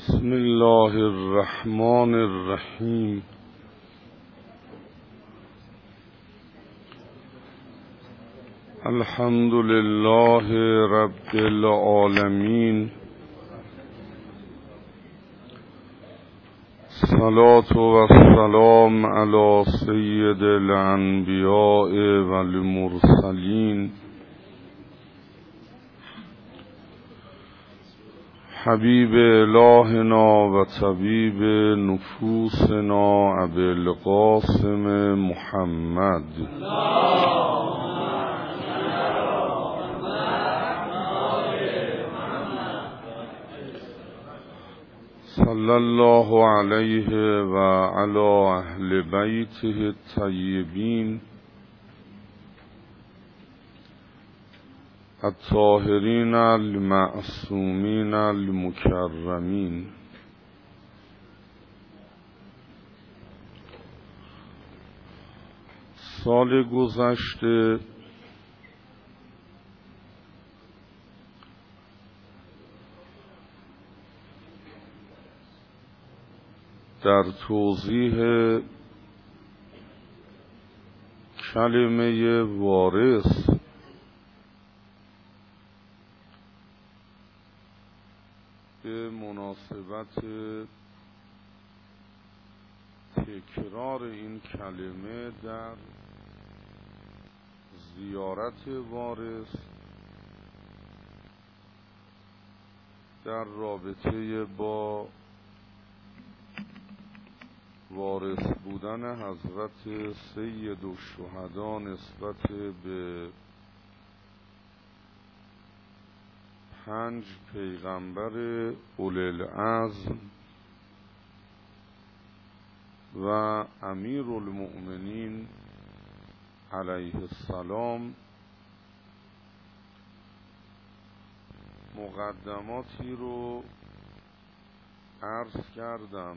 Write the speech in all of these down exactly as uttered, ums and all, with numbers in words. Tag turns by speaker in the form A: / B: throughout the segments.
A: بسم الله الرحمن الرحیم. الحمد لله رب العالمین. صلاة و سلام علی سید الانبیاء و المرسلین حبیب الهنا و طبیب نفوسنا ابی القاسم محمد صلی الله علیه و علی اهل بیته الطیبین الطاهرین المعصومین المکرمین. سال گذشته در توضیح کلمه وارث به مناسبت تکرار این کلمه در زیارت وارث در رابطه با وارث بودن حضرت سید الشهدا نسبت به پنج پیغمبر اولوالعزم و امیر المؤمنین علیه السلام مقدماتی رو عرض کردم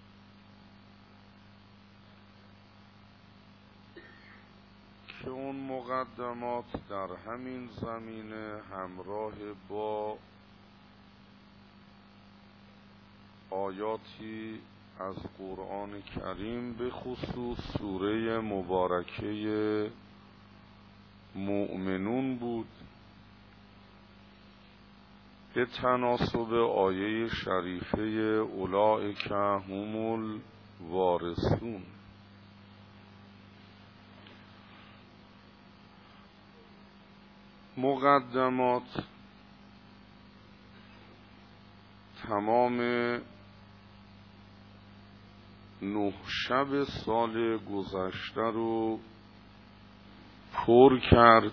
A: که اون مقدمات در همین زمینه همراه با آیاتی از قرآن کریم به خصوص سوره مبارکه مؤمنون بود به تناسب آیه شریفه اولئک هم الوارثون. مقدمات تمام نه شب سال گذشته رو پر کرد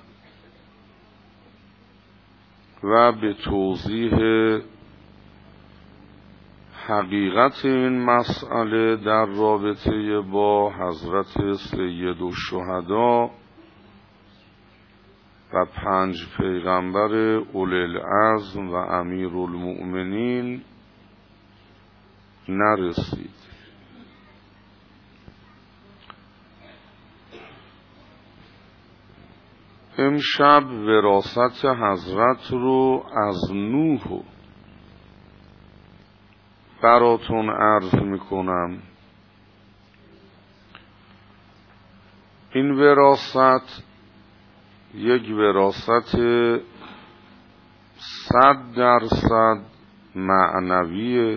A: و به توضیح حقیقت این مسئله در رابطه با حضرت سید الشهدا و پنج پیغمبر اولوالعزم و امیر المؤمنین نرسید. امشب وراثت حضرت رو از نوح براتون عرض میکنم. این وراثت یک وراثت صد درصد معنویه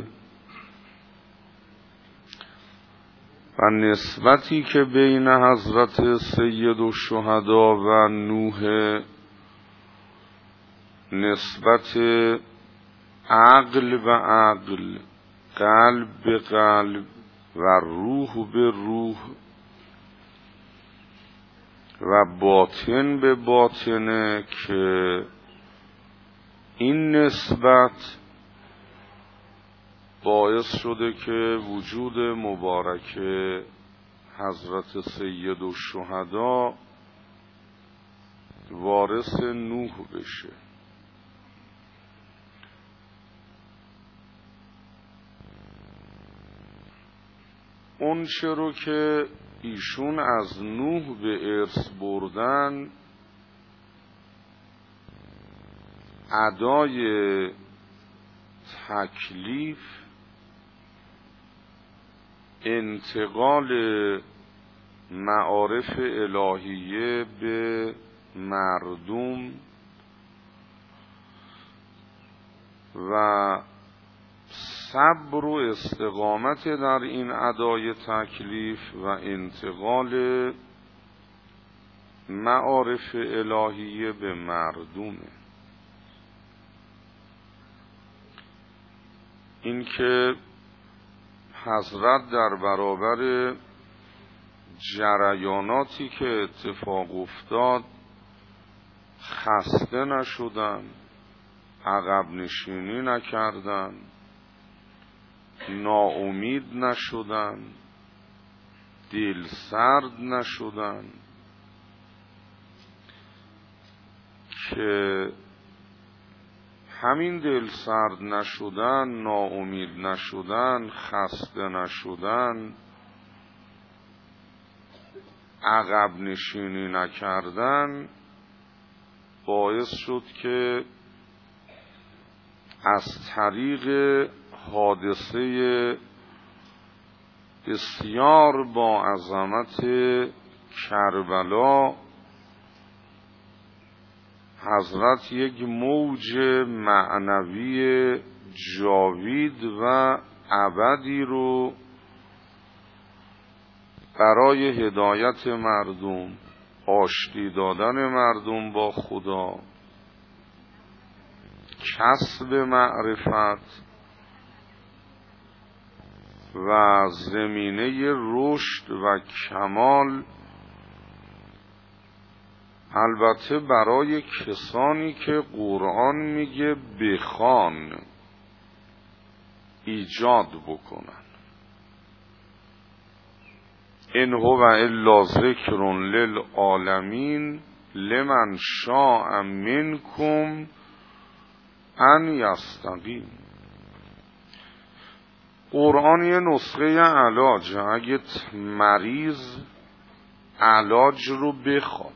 A: و نسبتی که بین حضرت سید الشهدا و نوح نسبت عقل به عقل، قلب به قلب و روح به روح و باطن به باطنه که این نسبت باعث شده که وجود مبارک حضرت سید الشهدا وارث نوح بشه. اون چه رو که ایشون از نوح به ارث بردن ادای تکلیف انتقال معارف الهیه به مردم و صبر و استقامت در این ادای تکلیف و انتقال معارف الهیه به مردمه. این که حضرت در برابر جریاناتی که اتفاق افتاد خسته نشدن، عقب نشینی نکردن، ناامید نشدن، دل سرد نشدن، که همین دل سرد نشدن، ناامید نشدن، خسته نشدن، عقب نشینی نکردن باعث شد که از طریق حادثه بسیار با عظمت کربلا حضرت یک موج معنوی جاوید و ابدی رو برای هدایت مردم، آشتی دادن مردم با خدا، کسب معرفت و زمینه رشد و کمال، البته برای کسانی که قرآن میگه بخوان، ایجاد بکنن. ان هو الا ذکر للعالمین لمن شاء منکم ان یستقیم. قرآن یه نسخه علاج، اگه مریض علاج رو بخواد.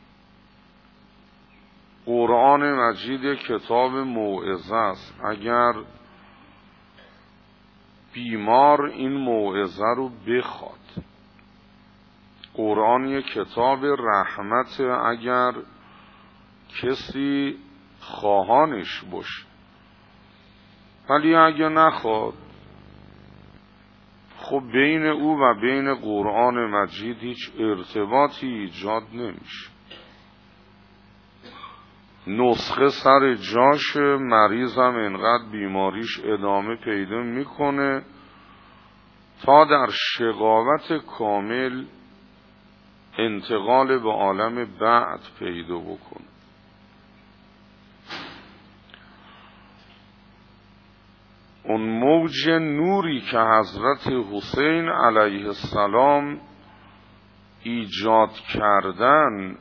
A: قرآن مجید کتاب موعظه است، اگر بیمار این موعظه رو بخواد. قرآن یک کتاب رحمت، اگر کسی خواهانش باشه. ولی اگه نخواد، خب بین او و بین قرآن مجید هیچ ارتباطی ایجاد نمیشه. نسخه سر جاش، مریضم انقدر بیماریش ادامه پیدا میکنه تا در شقاوت کامل انتقال به عالم بعد پیدا بکنه. اون موج نوری که حضرت حسین علیه السلام ایجاد کردن،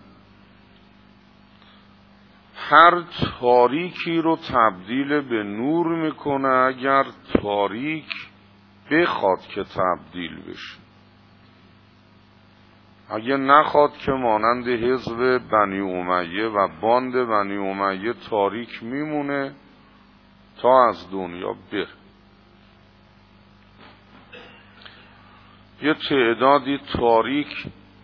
A: هر تاریکی رو تبدیل به نور میکنه اگر تاریک بخواد که تبدیل بشه. اگه نخواد که مانند حزب بنی امیه و باند بنی امیه تاریک میمونه تا از دنیا بره. یه تعدادی تاریک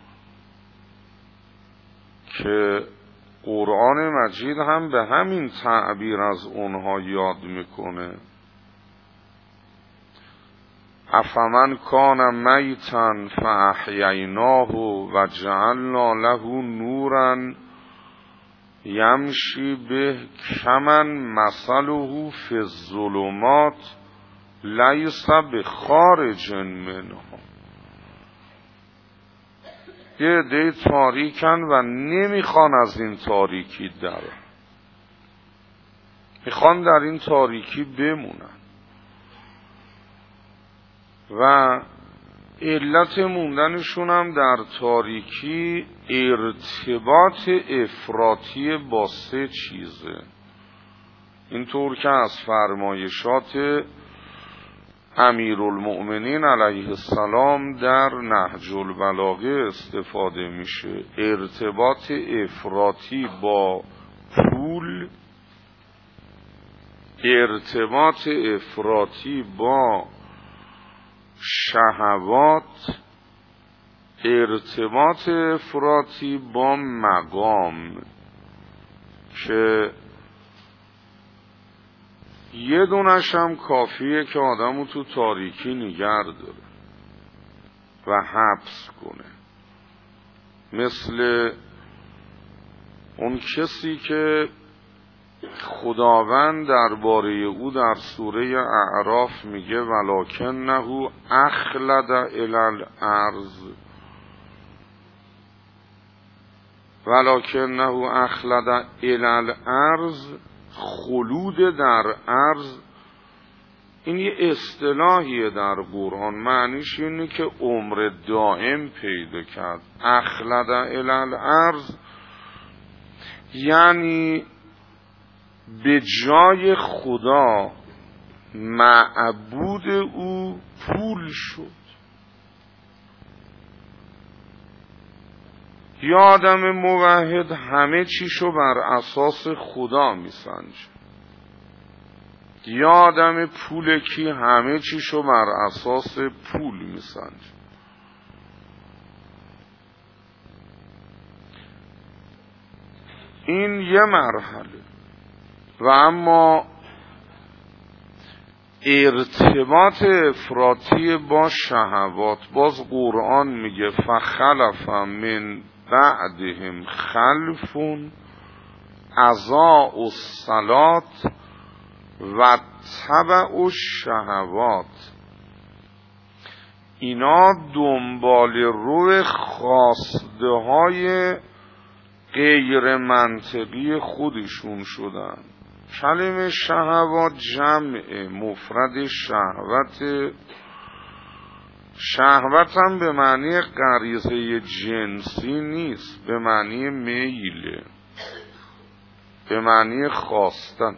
A: که قرآن مجید هم به همین تعبیر از اونها یاد میکنه. افمن کان میتا فاحییناه و جعلنا له نورا یمشی به کمن مثله فی الظلمات لیس بخارج منها. یه عده تاریکن و نمیخوان از این تاریکی در، میخوان در این تاریکی بمونن و علت موندنشون هم در تاریکی ارتباط افراطی با سه چیزه. اینطور که از فرمایشات امیرالمؤمنین علیه السلام در نهج البلاغه استفاده میشه. ارتباط افراطی با پول، ارتباط افراطی با شهوات ارتباط افراطی با مقام که یه دونش هم کافیه که آدمو تو تاریکی نگه داره و حبس کنه، مثل اون کسی که خداوند درباره او در سوره اعراف میگه ولکنه اخلد الی الارض ولکنه اخلد الی الارض، خلود در ارض. این یه اصطلاحیه در قرآن، معنیش اینه که عمر دائم پیدا کرد. اخلد الی الارض یعنی به جای خدا معبود او پول شد. یا آدم موحد همه چیشو بر اساس خدا میسنجه، یا آدم پولکی همه چیشو بر اساس پول میسنجه. این یه مرحله. و اما ارتباط افراطی با شهوات، باز قرآن میگه فخلف من بعدهم خلف اضاعوا الصلاة و تبعوا الشهوات. اینا دنبال روی خواسته های غیر منطقی خودشون شدن. کلمه شهوات جمع مفرد شهوت. شهوت هم به معنی غریزه جنسی نیست، به معنی میله، به معنی خواستن.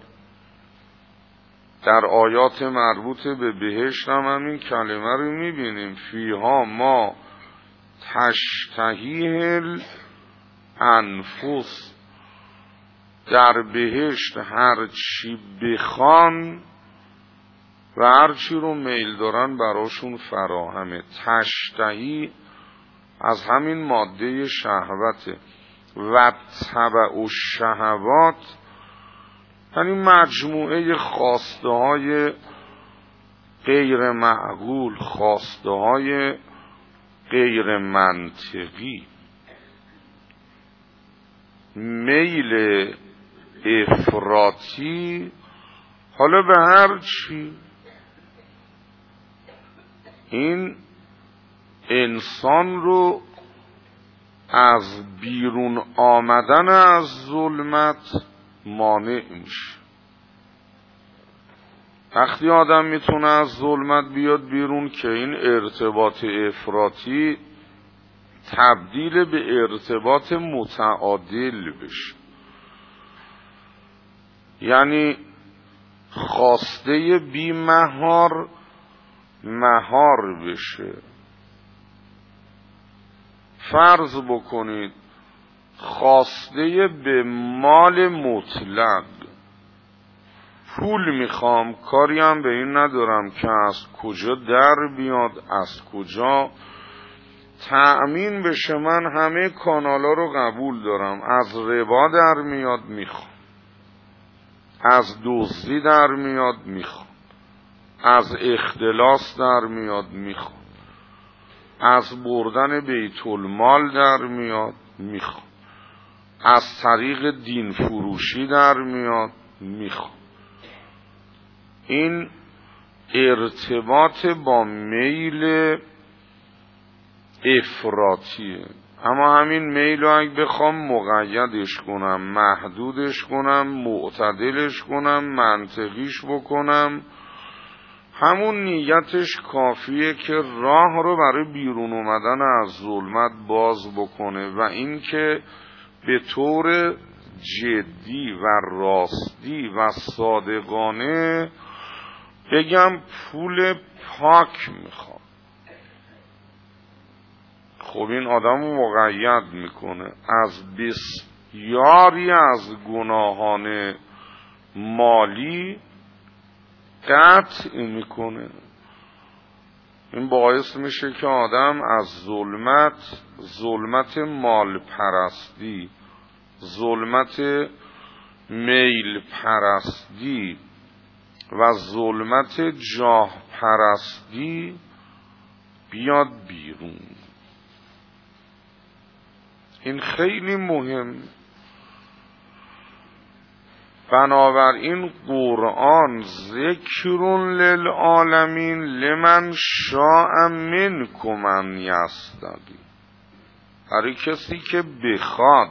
A: در آیات مربوط به بهشت هم همین کلمه رو میبینیم، فیها ما تشتهیه الانفس. در بهشت هر چی بخوان و هر چی رو میل دارن براشون فراهمه. تشتهی از همین ماده شهوته. و تبع الشهوات یعنی مجموعه خواسته های غیر معقول، خواسته های غیر منطقی. میل افراطی حالا به هر چی. این انسان رو از بیرون آمدن از ظلمت مانع میشه. وقتی آدم میتونه از ظلمت بیاد بیرون که این ارتباط افراطی تبدیل به ارتباط متعادل بشه، یعنی خواسته بی مهار مهار بشه. فرض بکنید خواسته به مال مطلق، پول میخوام، کاری هم به این ندارم که از کجا در بیاد، از کجا تأمین بشه. من همه کانالا رو قبول دارم، از ربا در میاد میخوام، از دزدی در میاد میخوام، از اختلاس در میاد میخوام، از بردن بیت المال در میاد میخوام، از طریق دین فروشی در میاد میخوام. این ارتباط با میل افراطیه. اما همین میل رو اگه بخوام مقیدش کنم، محدودش کنم، معتدلش کنم، منطقیش بکنم، همون نیتش کافیه که راه رو برای بیرون اومدن از ظلمت باز بکنه. و این که به طور جدی و راستی و صادقانه بگم پول پاک میخوام. خب این آدم رو مقید میکنه، از بسیاری از گناهان مالی قطع میکنه. این باعث میشه که آدم از ظلمت، ظلمت مال پرستی، ظلمت میل پرستی و ظلمت جاه پرستی بیاد بیرون. این خیلی مهم. بنابراین قرآن ذکر للعالمین لمن شاء منکم ان یستقیم، برای کسی که بخواد،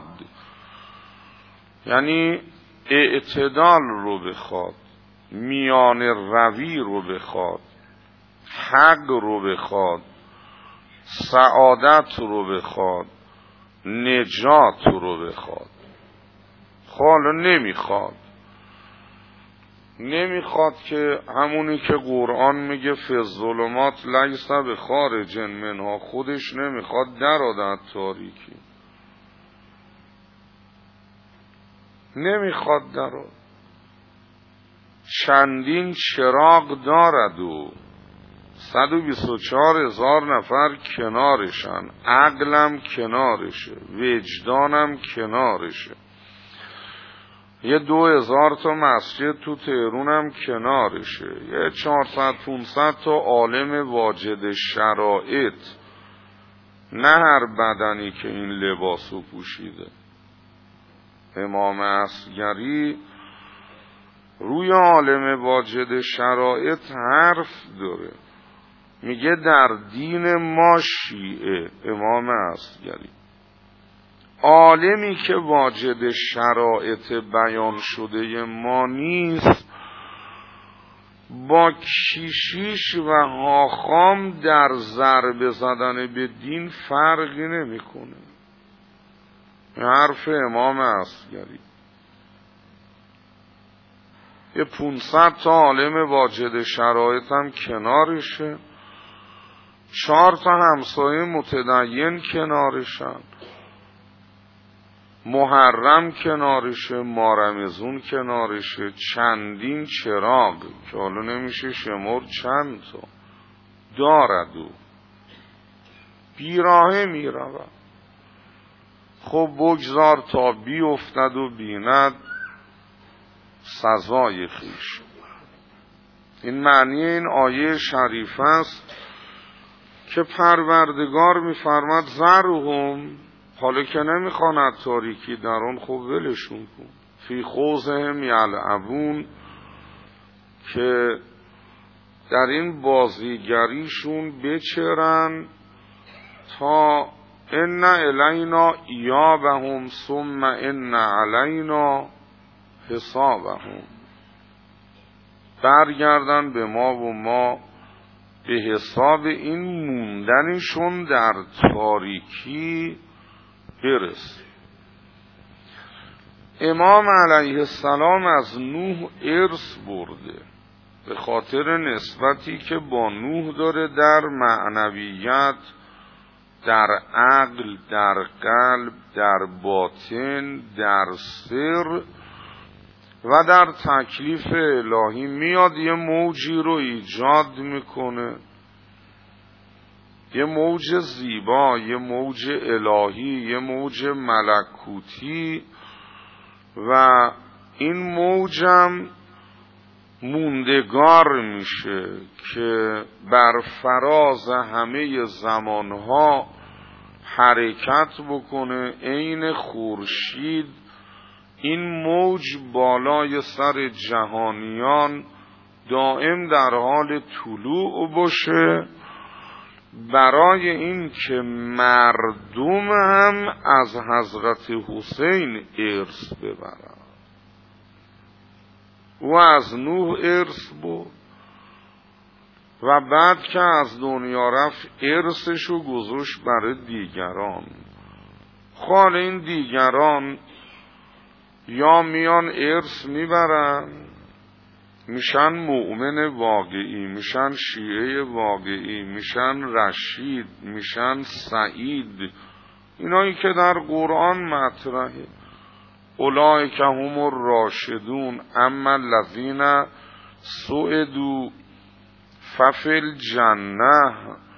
A: یعنی اعتدال رو بخواد، میان روی رو بخواد، حق رو بخواد، سعادت رو بخواد، نجات رو بخواد. حالا نمیخواد نمیخواد که همونی که قرآن میگه فی الظلمات لیس بخارج منها، خودش نمیخواد در آد تاریکی، نمیخواد در آد. چندین چراغ دارد و صد و بیست و چهار هزار نفر کنارشن، عقلم کنارشه، وجدانم کنارشه، یه دو هزار تا مسجد تو تهرونم کنارشه، یه چهارصد پونصد تا عالم واجد شرایط، نه هر بدنی که این لباسو پوشیده. امام اصغری روی عالم واجد شرایط حرف داره، میگه در دین ما شیعه، امام اصغری، عالمی که واجد شرایط بیان شده ما نیست، با کشیش و هاخام در ضربه زدن به دین فرقی نمیکنه. حرف امام اصغری. یه پونصد تا عالم واجد شرایط هم کنارشه، چهار تا همسایه متدین کنارشن، محرم کنارشه، مارمزون کنارشه، چندین چراغ که حالا نمیشه شمر چند تا دارد و بیراهه میرود. خب بگذار تا بی افتد و بیند سزای خویش. این معنی این آیه شریف است که پروردگار میفرماد ذرهم، حالا که نمیخواند تاریکی در آن، خب ولشون کن، فی خوضهم یلعبون، که در این بازیگریشون بچرن تا ان الینا ایابهم ثم ان علینا حسابهم، برگردن به ما و ما به حساب این موندنشون در تاریکی برس. امام علیه السلام از نوح ارث برده به خاطر نسبتی که با نوح داره در معنویت، در عقل، در قلب، در باطن، در سر و در تکلیف الهی. میاد یه موجی رو ایجاد میکنه، یه موج زیبا، یه موج الهی، یه موج ملکوتی، و این موجم موندگار میشه که بر فراز همه زمانها حرکت بکنه. عین خورشید این موج بالای سر جهانیان دائم در حال طلوع باشه، برای این که مردم هم از حضرت حسین ارث ببرن. و از نوح ارث بود و بعد که از دنیا رفت ارثشو گذاشت برای دیگران. خال این دیگران یا میان ارث میبرن، میشن مؤمن واقعی، میشن شیعه واقعی، میشن رشید، میشن سعید، اینایی که در قرآن مطرحه. اولئک هم الراشدون اما الذین سعدوا ففل جنه.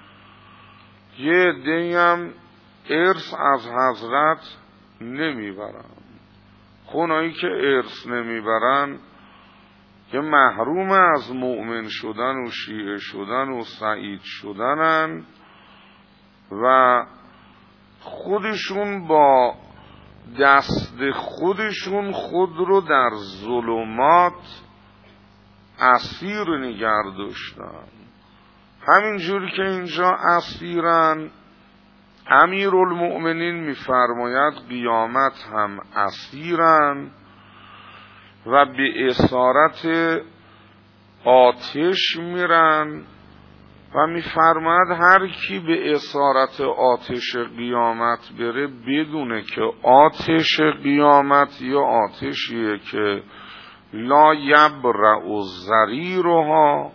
A: یه عده‌ای هم ارث از حضرت نمیبرن. خونایی که ارث نمیبرن که محروم از مؤمن شدن و شیعه شدن و سعید شدنن و خودشون با دست خودشون خود رو در ظلمات اسیر نگه داشتن. همینجوری که اینجا اسیرن، امیرالمؤمنین میفرماید قیامت هم اسیرن و به اسارت آتش میرن و میفرماید هر کی به اسارت آتش قیامت بره بدونه که آتش قیامت یا آتشیه که لا یبرأ ضریرها،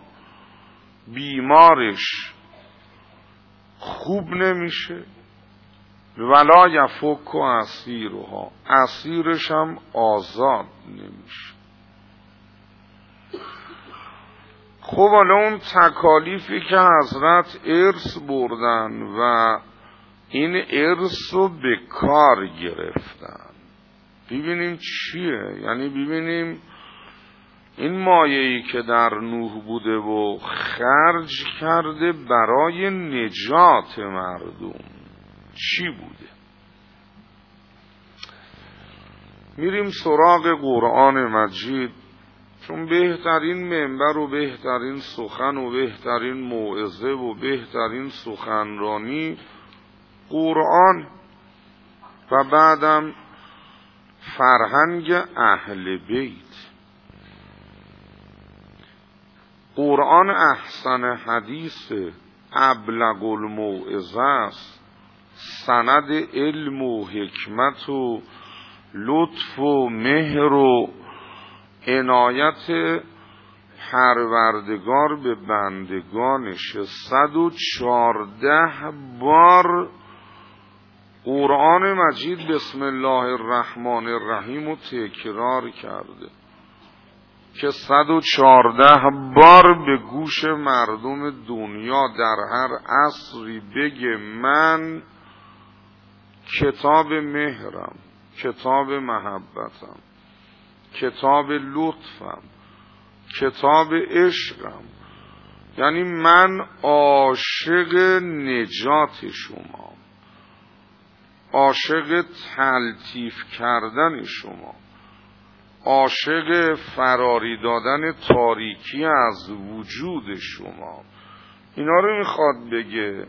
A: بیمارش خوب نمیشه، ولا یفک اسیرها، اسیرش هم آزاد نمیشه. خب حالا اون تکالیفی که حضرت ارث بردن و این ارث رو به کار گرفتن، ببینیم چیه. یعنی ببینیم این مایه‌ای که در نوح بوده و خرج کرده برای نجات مردم چی بوده. میریم سراغ قرآن مجید، چون بهترین منبر و بهترین سخن و بهترین موعظه و بهترین سخنرانی قرآن و بعدم فرهنگ اهل بیت. قرآن احسن حدیث، ابلغ الموعظه است، سند علم و حکمت و لطف و مهر و عنایت پروردگار به بندگانش. صد و چارده بار قرآن مجید بسم الله الرحمن الرحیم رو تکرار کرده که صد و چارده بار به گوش مردم دنیا در هر عصری بگه من کتاب مهرم، کتاب محبتم، کتاب لطفم، کتاب عشقم. یعنی من عاشق نجات شما، عاشق تلطیف کردن شما، عاشق فراری دادن تاریکی از وجود شما. اینا رو میخواد بگه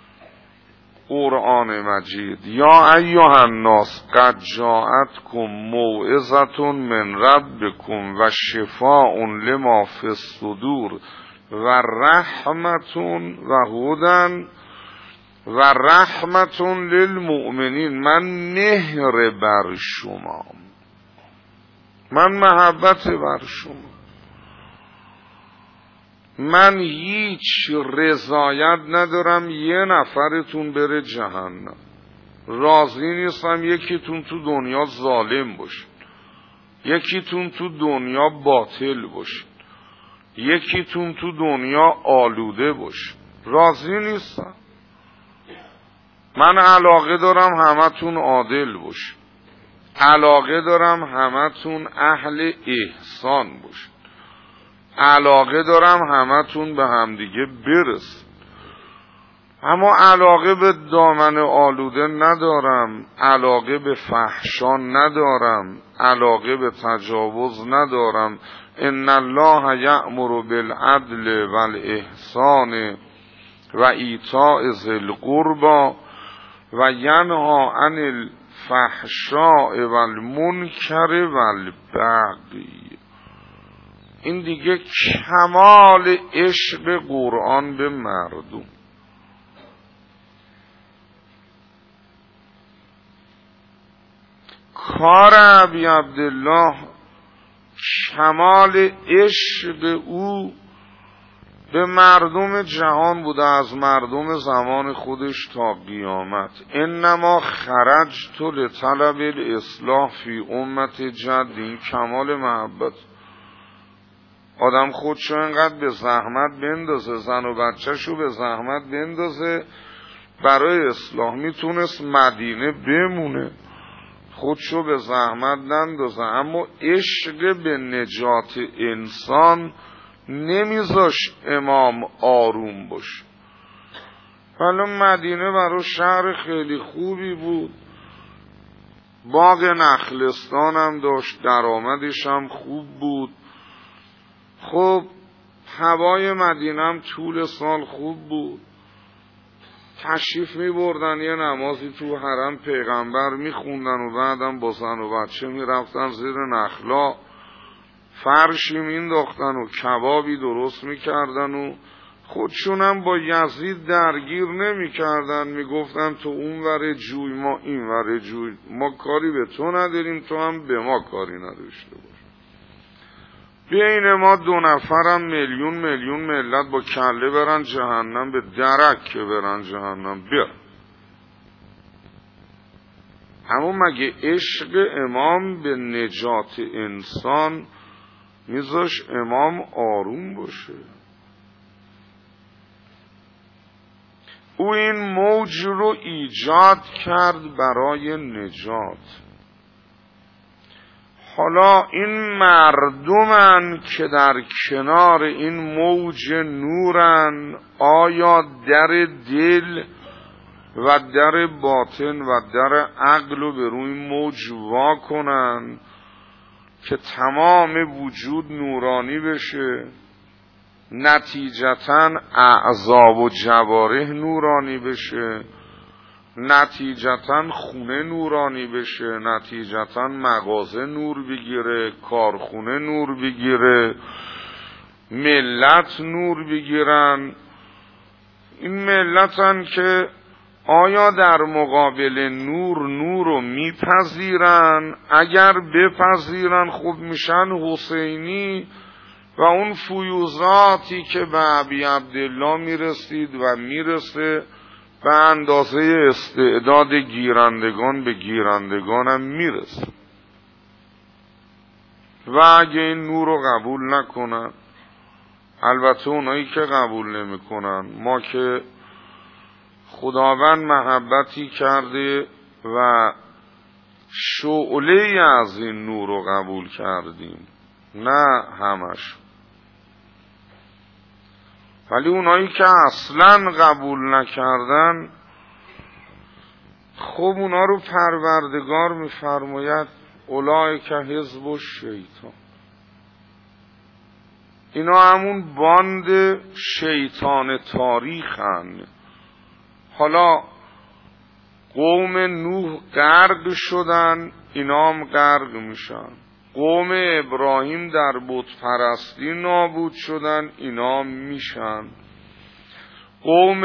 A: قرآن مجید. یا ایها الناس قد جاءتکم موعظة من ربکم و شفاء لما فی الصدور و رحمة و هدی و رحمة للمؤمنین. من مهر بر شما، من محبت بر شما، من هیچ رضایت ندارم یه نفرتون بره جهنم. راضی نیستم یکیتون تو دنیا ظالم باشه، یکیتون تو دنیا باطل باشه، یکیتون تو دنیا آلوده باشه. راضی نیستم. من علاقه دارم همتون عادل باشه، علاقه دارم همتون اهل احسان باشه، علاقه دارم همتون به همدیگه برسید. اما علاقه به دامن آلوده ندارم، علاقه به فحشان ندارم، علاقه به تجاوز ندارم. ان الله یأمر بالعدل والاحسان و ایتاء ذی القربى و ینهی عن الفحشاء والمنکر والبغی. این دیگه کمال عشق قرآن به مردم. کار ابی عبدالله، کمال عشق او به مردم جهان بوده، از مردم زمان خودش تا قیامت. انما خرجت لطلب الاصلاح فی امت جد. این کمال محبت. آدم خودشو انقدر به زحمت بندازه، زن و بچهشو به زحمت بندازه برای اصلاح، میتونست مدینه بمونه، خودشو به زحمت نندازه. اما عشق به نجات انسان نمیذاش امام آروم باشه. حالا مدینه برای شهر خیلی خوبی بود، باغ نخلستان هم داشت، درآمدش هم خوب بود. خب هوای مدینه هم طول سال خوب بود، تشریف می بردن یه نمازی تو حرم پیغمبر می خوندن و بعدم با زن و بچه می رفتن زیر نخلا، فرشی می انداختن و کبابی درست می کردن و خودشونم با یزید درگیر نمی کردن، می گفتن تو اون ور جوی ما این ور جوی، ما کاری به تو نداریم تو هم به ما کاری نداشته باش. بین ما دو نفرم میلیون میلیون ملت با کله برن جهنم، به درک که برن جهنم بیا. اما مگه عشق امام به نجات انسان میذاش امام آروم باشه؟ او این موج رو ایجاد کرد برای نجات. حالا این مردمن که در کنار این موج نورن، آیا در دل و در باطن و در عقل رو به روی موج وا کنن که تمام وجود نورانی بشه، نتیجتاً اعضا و جوارح نورانی بشه، نتیجتاً خونه نورانی بشه، نتیجتاً مغازه نور بگیره، کارخونه نور بگیره، ملت نور بگیرن؟ این ملتن که آیا در مقابل نور نور رو میپذیرن؟ اگر بپذیرن خوب میشن حسینی و اون فیوزاتی که به ابی عبدالله میرسید و میرسه به اندازه استعداد گیرندگان به گیرندگان هم میرسه. و اگه این نور رو قبول نکنن، البته اونایی که قبول نمیکنن، ما که خداوند محبتی کرده و شعله از این نور رو قبول کردیم، نه همش، ولی اونایی که اصلا قبول نکردن، خب اونا رو پروردگار میفرماید اولئک حزب الشیطان، اینا همون باند شیطان تاریخن. حالا قوم نوح غرق شدن، اینا هم غرق میشن. قوم ابراهیم در بت پرستی نابود شدن، اینا هم میشن. قوم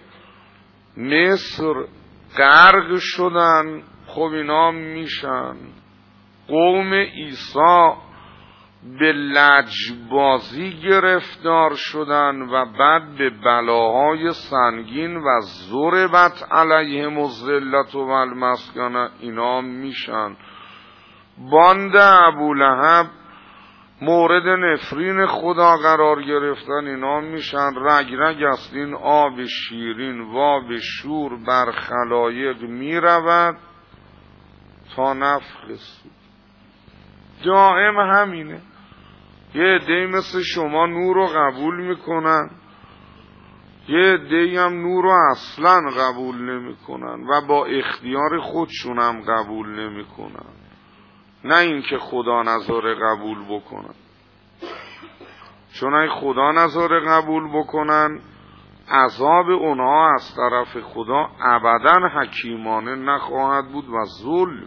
A: مصر غرق شدن، خب اینا هم میشن. قوم عیسی به لجبازی گرفتار شدن و بعد به بلاهای سنگین و ضربت علیهم الذلة و المسکنه، اینا میشن. باند ابولهب مورد نفرین خدا قرار گرفتن، اینا میشن. رگ رگ است این آب شیرین و آب شور بر خلایق میرود تا نفخ سور. دائم همینه. یه عده‌ای مثل شما نور رو قبول میکنن، یه عده‌ای هم نور رو اصلا قبول نمیکنن و با اختیار خودشون هم قبول نمیکنن، نه اینکه خدا نذاره قبول بکنن. چون اگه خدا نذاره قبول بکنن، عذاب اونها از طرف خدا ابداً حکیمانه نخواهد بود و ظلم.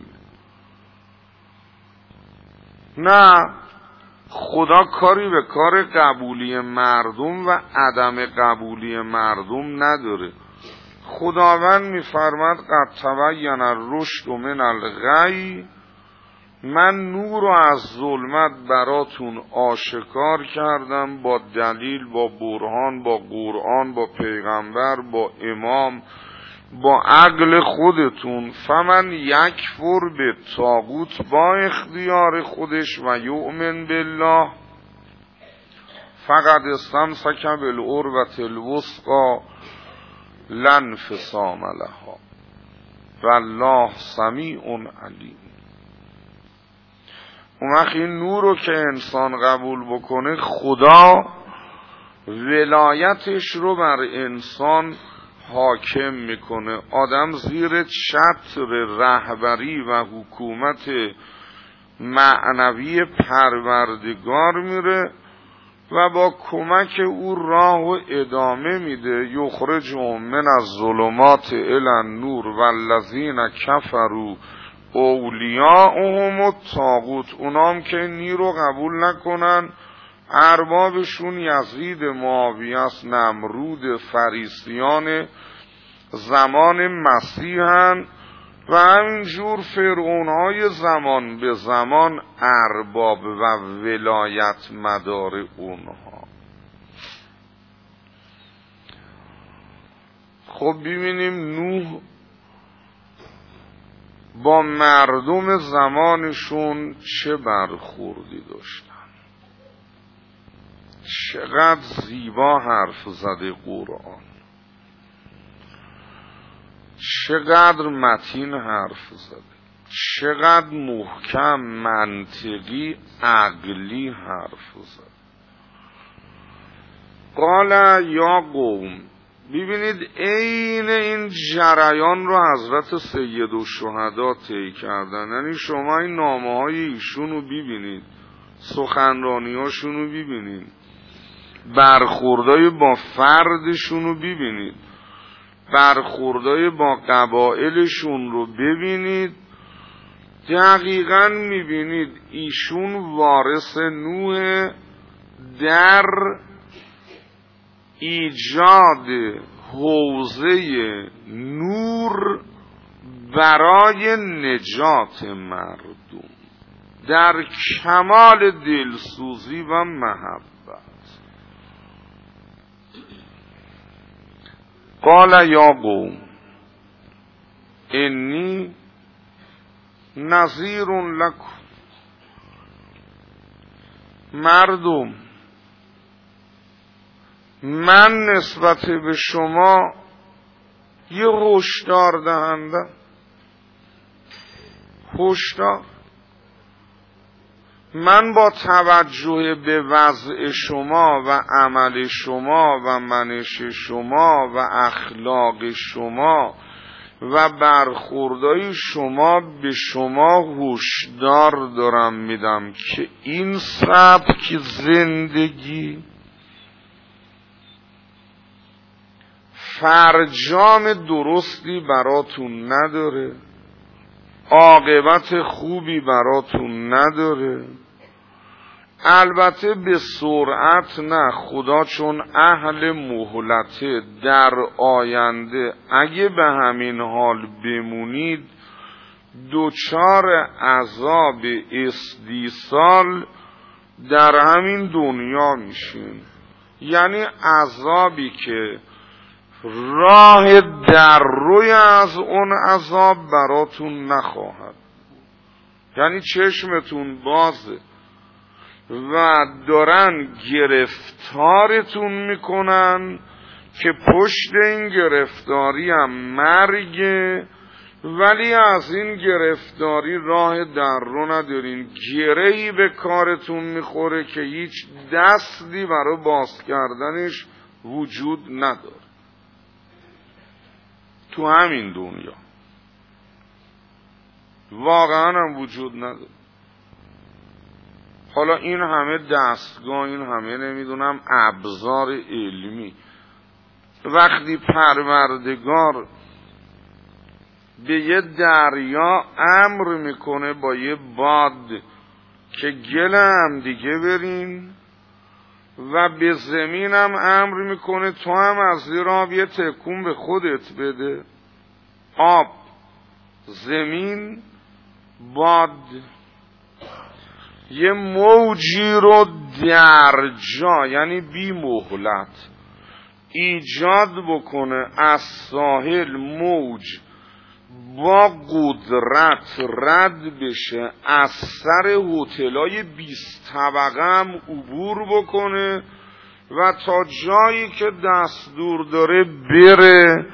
A: نه، خدا کاری به کار قبولی مردم و عدم قبولی مردم نداره. خداوند میفرماد قد تبین الرشد من الغی، من نور رو از ظلمت براتون آشکار کردم با دلیل، با برهان، با قرآن، با پیغمبر، با امام، با عقل خودتون. فمن یکفر به طاغوت با اختیار خودش و یؤمن بالله، فقط استمسک بالعروة الوثقی لا انفصام لها والله سمیع علیم. اون وقت این نور رو که انسان قبول بکنه، خدا ولایتش رو بر انسان حاکم میکنه. آدم زیر چتر رهبری و حکومت معنوی پروردگار میره و با کمک او راه و ادامه میده. یخرجهم من الظلمات الی النور والذین کفروا اولیاءهم الطاغوت. اونام که نیر رو قبول نکنن اربابشون یزید، معاویه است، نمرود، فریسیان زمان مسیحن و همینجور فرعونهای زمان به زمان ارباب و ولایت مدار اونها. خب ببینیم نوح با مردم زمانشون چه برخوردی داشتن. چقدر زیبا حرف زده قرآن، چقدر متین حرف زده، چقدر محکم، منطقی، عقلی حرف زده. قال یا قوم، ببینید عین این جریان رو حضرت سید الشهدا طی کردن. یعنی شما این نامه های ایشون رو ببینید، سخنرانی هاشون رو ببینید، برخوردای با فردشون رو ببینید، برخوردای با قبائلشون رو ببینید، دقیقاً میبینید ایشون وارث نوح در ایجاد حوزه نور برای نجات مردم در کمال دلسوزی و محبت. قال یا قوم انی نذیر لکم. مردم، من نسبت به شما یه هشدار دهنده. هشدار من با توجه به وضع شما و عمل شما و منش شما و اخلاق شما و برخوردهای شما به شما هشدار دارم میدم که این سبک زندگی فرجام درستی براتون نداره، عاقبت خوبی براتون نداره. البته به سرعت نه، خدا چون اهل مهلته، در آینده اگه به همین حال بمونید دوچار عذاب استیصال در همین دنیا میشین. یعنی عذابی که راه در روی از اون عذاب براتون نخواهد. یعنی چشمتون بازه و دارن گرفتارتون میکنن که پشت این گرفتاری هم مرگه، ولی از این گرفتاری راه در رو ندارین. گرهی به کارتون میخوره که هیچ دستی برای باز کردنش وجود نداره تو همین دنیا، واقعا هم وجود نداره. حالا این همه دستگاه، این همه نمیدونم ابزار علمی، وقتی پروردگار به یه دریا امر میکنه با یه باد که گل هم دیگه برین و به زمین هم امر میکنه تو هم از زیر آب یه تکون به خودت بده، آب، زمین، باد، یه موجی رو در جا، یعنی بی مهلت ایجاد بکنه از ساحل، موج با قدرت رد بشه، از سر هتلای بیست طبقه هم عبور بکنه و تا جایی که دستور داره بره،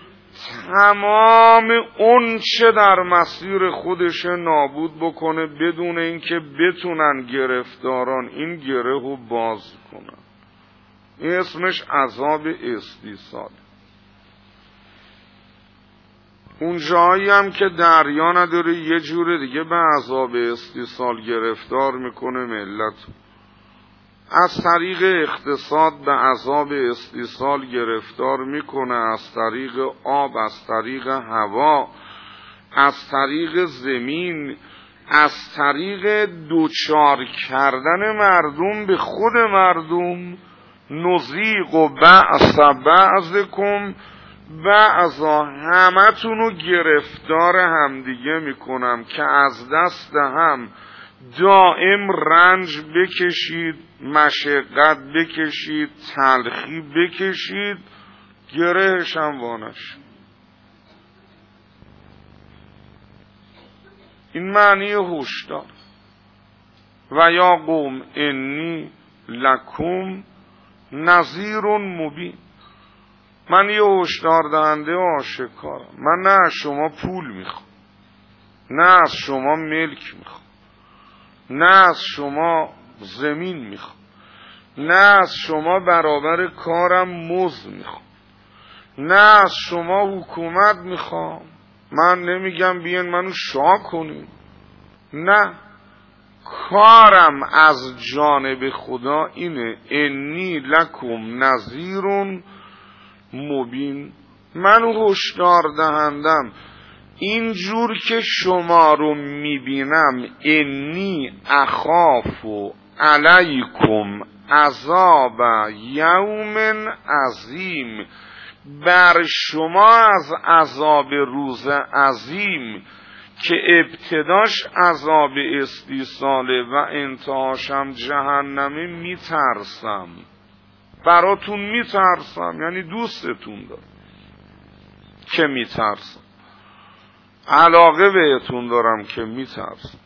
A: تمام اون چه در مسیر خودش نابود بکنه بدون اینکه بتونن گرفتاران این گره رو باز کنن. این اسمش عذاب استیصال. اون جایی هم که دریا نداره یه جور دیگه به عذاب استیصال گرفتار میکنه ملت. از طریق اقتصاد به عذاب استیصال گرفتار میکنه، از طریق آب، از طریق هوا، از طریق زمین، از طریق دوچار کردن مردم به خود مردم. نزیق و بعض بعضکم بعضا، همه تونو گرفتار همدیگه میکنم که از دست هم دائم رنج بکشید، مشقت بکشید، تلخی بکشید، گرهش هم وانش. این معنی هشدار. و یا قوم انی لکم نذیر مبین. من یه هشدار دهنده آشکارم. من نه از شما پول میخوام، نه از شما ملک میخوام، نه از شما زمین میخوام، نه از شما برابر کارم مزد میخوام، نه از شما حکومت میخوام. من نمیگم بیان منو شاه کنین، نه، کارم از جانب خدا اینه. انی لکم نذیر مبین. من هشدار دهندم. اینجور که شما رو میبینم، انی اخاف علیکم عذاب یوم عظیم، بر شما از عذاب روز عظیم که ابتداش عذاب استیصاله و انتهاشم جهنمه میترسم. براتون میترسم، یعنی دوستتون دارم که میترسم، علاقه بهتون دارم که میترسم.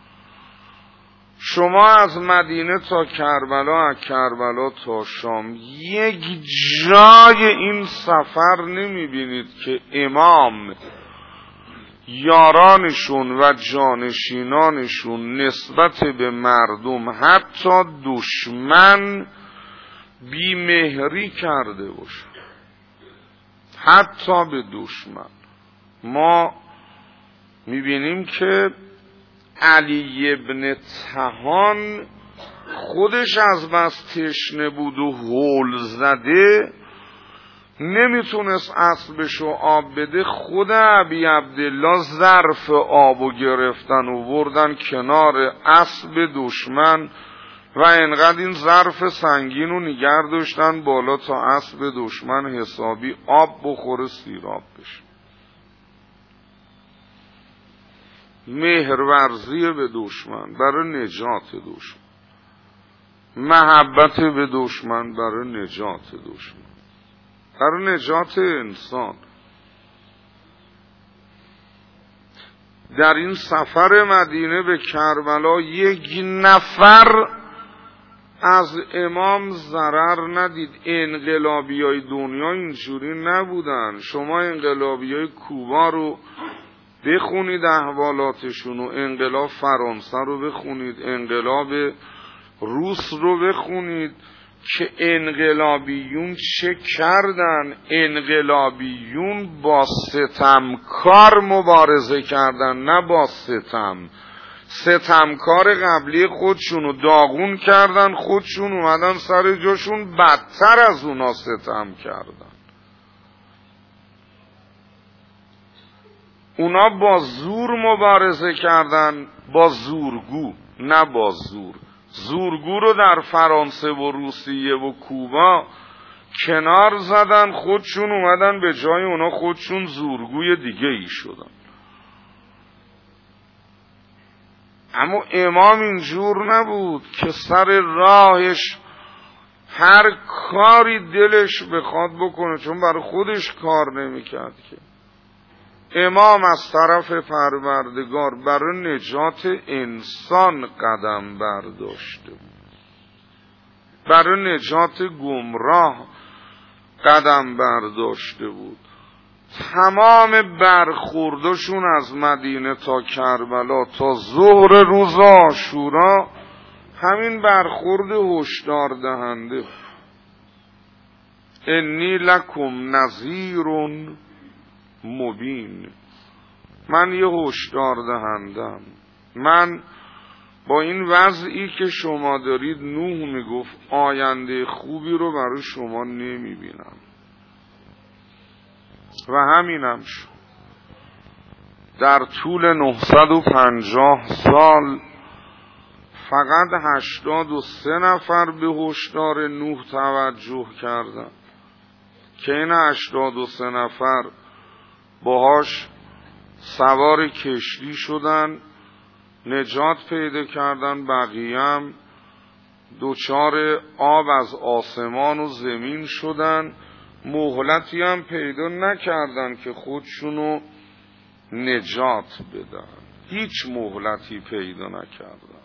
A: شما از مدینه تا کربلا، از کربلا تا شام، یک جای این سفر نمیبینید که امام یارانشون و جانشینانشون نسبت به مردم، حتی دشمن، بیمهری کرده باشه. حتی به دشمن. ما میبینیم که علی ابن طحان خودش از بس تشنه بود و هول زده، نمیتونست اسبشو آب بده. خود ابی عبدالله ظرف آبو گرفتن و بردن کنار اسب دشمن و انقدر این ظرف سنگین رو نگر داشتن بالا تا اسب دشمن حسابی آب بخوره، سیراب بشه. مهرورزی به دشمن برای نجات دشمن، محبت به دشمن برای نجات دشمن، برای نجات انسان. در این سفر مدینه به کربلا یک نفر از امام ضرر ندید. انقلابی های دنیا اینجوری نبودن. شما انقلابی های کوبا رو بخونید، احوالاتشون، و انقلاب فرانسه رو بخونید، انقلاب روس رو بخونید که انقلابیون چه کردن. انقلابیون با ستمکار مبارزه کردن، نه با ستم. ستمکار قبلی خودشون رو داغون کردن، خودشون اومدن سر جاشون بدتر از اونا ستم کردن. اونا با زور مبارزه کردن، با زورگو، نه با زور. زورگو رو در فرانسه و روسیه و کوبا کنار زدن، خودشون اومدن به جای اونا خودشون زورگوی دیگه ای شدن. اما امام اینجور نبود که سر راهش هر کاری دلش بخواد بکنه، چون برای خودش کار نمیکرد که. امام از طرف پروردگار برای نجات انسان قدم برداشته بود. برای نجات گمراه قدم برداشته بود. تمام برخوردشون از مدینه تا کربلا تا ظهر روز عاشورا همین برخورد هشدار دهنده، انی لکم نذیر مبین، من یه هشدار دهندم. من با این وضعی که شما دارید، نوح میگفت آینده خوبی رو برای شما نمیبینم و همینم شد. در طول نهصد و پنجاه سال فقط هشتاد و سه نفر به هشدار نوح توجه کردند که این هشتاد و سه نفر باهاش سوار کشتی شدن، نجات پیدا کردن. بقیه هم دوچار آب از آسمان و زمین شدن، مهلتی هم پیدا نکردن که خودشونو نجات بدن، هیچ مهلتی پیدا نکردن،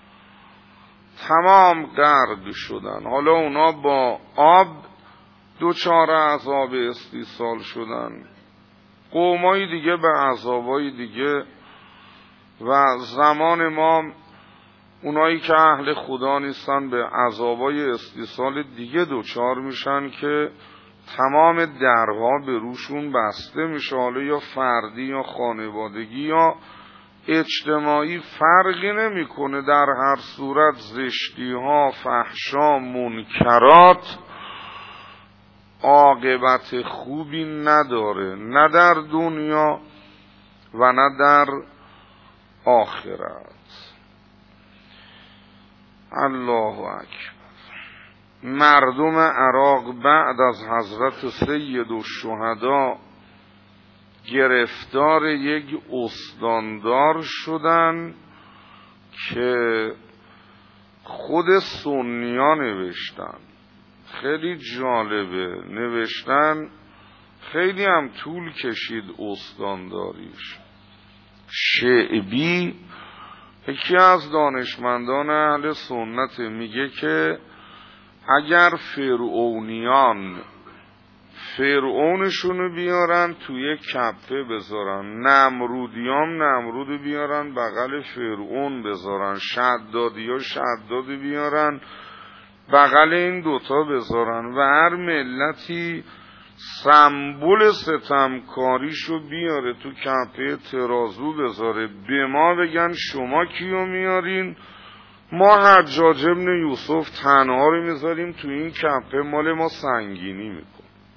A: تمام غرق شدن. حالا اونا با آب دوچار عذاب استیصال شدن، قومای دیگه به عذابای دیگه. و زمان ما اونایی که اهل خدا نیستن به عذابای استیصال دیگه دوچار میشن که تمام درها به روشون بسته میشه، حالا یا فردی یا خانوادگی یا اجتماعی فرقی نمیکنه. در هر صورت زشتی ها، فحشا، منکرات عاقبت خوبی نداره، نه در دنیا و نه در آخرت. الله اکبر. مردم عراق بعد از حضرت سید الشهدا گرفتار یک استاندار شدن که خود سنی‌ها نوشتن. خیلی جالبه، نوشتن خیلی هم طول کشید استانداریش. شعبی یکی از دانشمندان اهل سنت میگه که اگر فرعونیان فرعونشونو بیارن توی کفه بذارن، نمرودیام نمرود بیارن بغل فرعون بذارن، شدادی ها شدادی بیارن بغل این دوتا بذارن و هر ملتی سمبل ستمکاریشو بیاره تو کفه ترازو بذاره، به ما بگن شما کیو میارین؟ ما حجاج ابن یوسف تنها رو میذاریم تو این کفه، مال ما سنگینی میکن.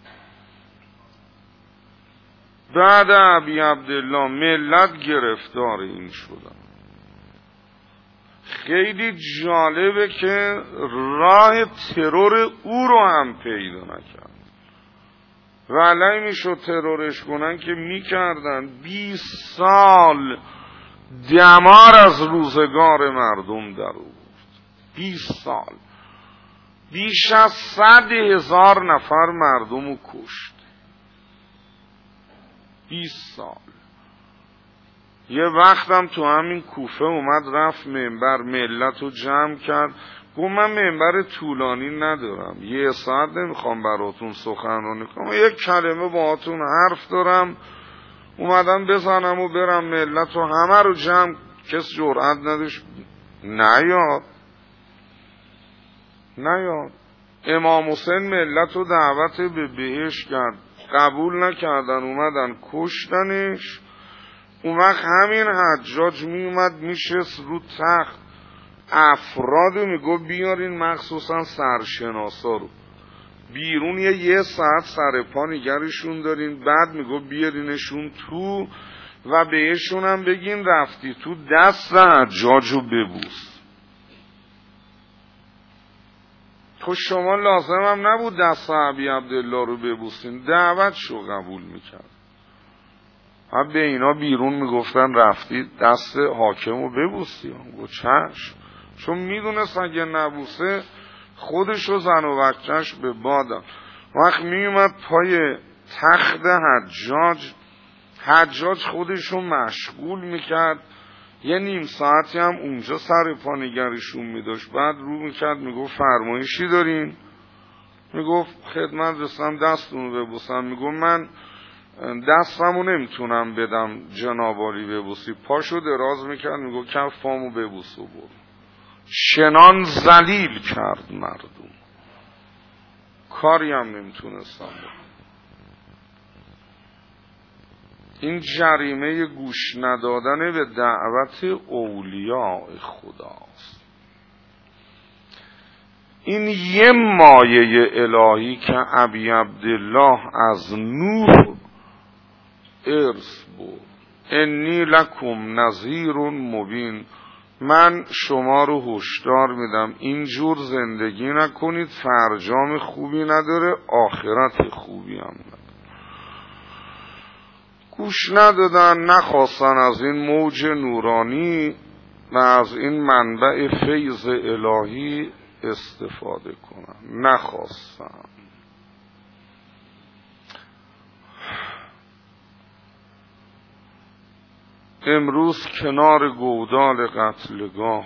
A: بعد ابی عبدالله ملت گرفتار این شدن. خیلی جالبه که راه ترور او رو هم پیدا نکرد. ولی میشد ترورش کنن که میکردن. بیست سال دمار از روزگار مردم در آورد. بیست سال بیش از صد هزار نفر مردم رو کشت. بیست سال. یه وقتم تو همین کوفه اومد رفت منبر، ملت رو جمع کرد، گفت من منبر طولانی ندارم، یه ساعت نمیخوام براتون سخنرانی کنم، یک کلمه باهاتون حرف دارم، اومدم بزنم و برم. ملت رو همه رو جمع، کس جرأت نداشت نیاد نیاد. امام حسین ملت رو دعوت به بهشت کرد، قبول نکردن، اومدن کشتنش. اون وقت همین حجاج می اومد میشست رو تخت، افراد میگو بیارین، مخصوصا سرشناسا رو بیرون یه یه ساعت سر پا نگرشون دارین، بعد میگو بیارینشون تو و بهشون هم بگین رفتی تو دست حجاج رو ببوس. تو شما لازم هم نبود دست ابی عبدالله رو ببوسین، دعوت شو قبول میکرد. هم به اینا بیرون میگفتن رفتی دست حاکم رو ببوسی، گو چشم، چون میدونست اگه نبوسه خودشو زن و بچهش به بادم. وقت میومد پای تخت حجاج، حجاج خودشو مشغول میکرد یه نیم ساعتی هم اونجا سر پانگریشون میداشت. بعد رو میکرد میگفت فرمایشی دارین؟ میگفت خدمت رسم دستونو ببوسم. میگفت من دستمو نمیتونم بدم جنابالی ببوسی. پاشو دراز میکرد میگفت کفامو ببوس و برو. شنان ذلیل کرد مردم، کاری هم نمیتونستم بکنم. این جریمه گوش ندادن به دعوت اولیاء خداست. این یه مایه الهی که ابی عبدالله از نور ارث بود. انی لکم نذیر مبین، من شما رو هشدار میدم اینجور زندگی نکنید، فرجام خوبی نداره، آخرت خوبی هم نداره. گوش ندادن، نخواستن از این موج نورانی و از این منبع فیض الهی استفاده کنن، نخواستن. امروز کنار گودال قتلگاه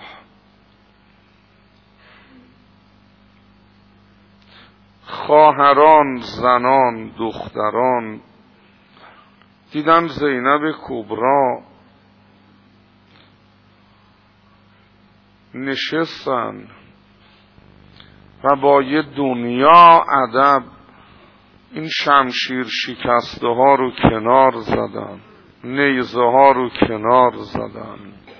A: خواهران، زنان، دختران دیدن زینب کبرا نشستن و با یه دنیا ادب این شمشیر شکسته ها رو کنار زدن، نیزه ها رو کنار زدن.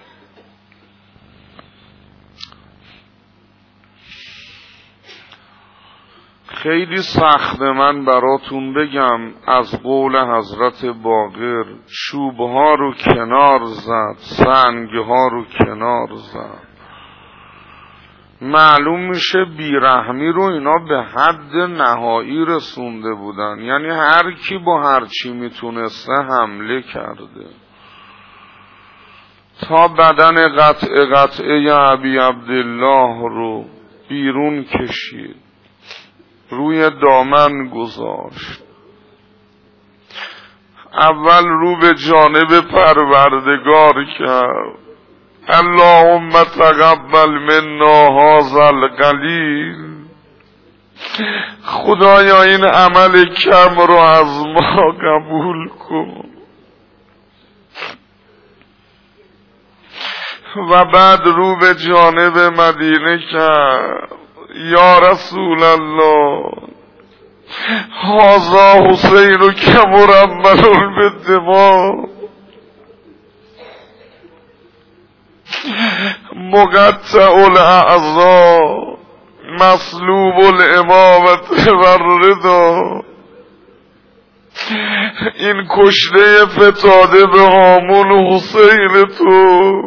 A: خیلی سخته من براتون بگم از قول حضرت باقر، چوبها رو کنار زد، سنگها رو کنار زد. معلوم میشه بیرحمی رو اینا به حد نهایی رسونده بودن، یعنی هر کی با هر چی میتونسته حمله کرده تا بدن قطعه قطعه ابی عبدالله رو بیرون کشید، روی دامن گذاشت. اول رو به جانب پروردگار کرد، اللهم تقبل منا هذا القلیل، خدایا این عمل کم رو از ما قبول کن. و بعد رو به جانب مدینه کرد، یا رسول الله هذا حسین که مرمل بالدماء، مقطع الاعضاء، مسلوب الامامت و الرضا، این کشته فتاده به هامون حسین تو،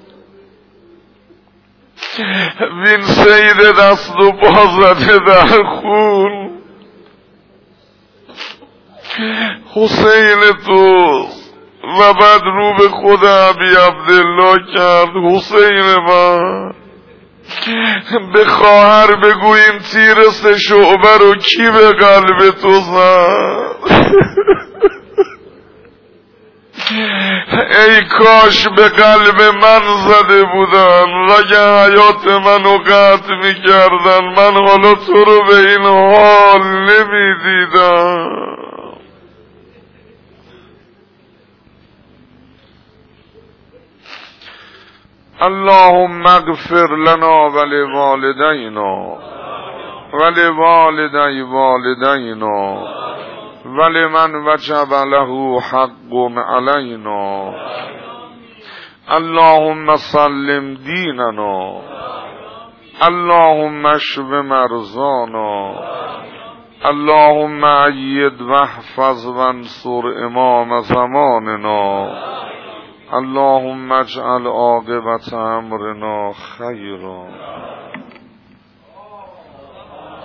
A: وین سید دست و پا زده در خون حسین توست. و بعد رو به خود ابی عبدالله کرد، حسین من به خواهر بگو این تیر سه شعبه رو کی به قلب تو زد؟ ای کاش به قلب من زده بودن، رگ حیات منو قطع می کردن، من حالا تو رو به این حال نمی دیدم. اللهم اغفر لنا ولوالدینا ولوالدی والدینا ولمن وجب له حق علینا. اللهم سلم دیننا، اللهم اشف مرضانا، اللهم اید واحفظ وانصر امام زماننا، اللهم اجعل عاقبت امرنا خیرا.